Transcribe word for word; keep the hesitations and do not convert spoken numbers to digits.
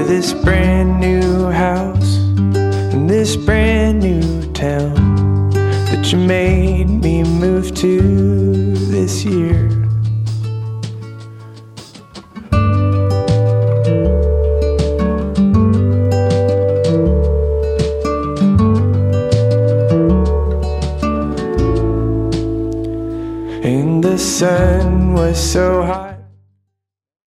this brand new house in this brand new town that you made me move to this year. And the sun was so hot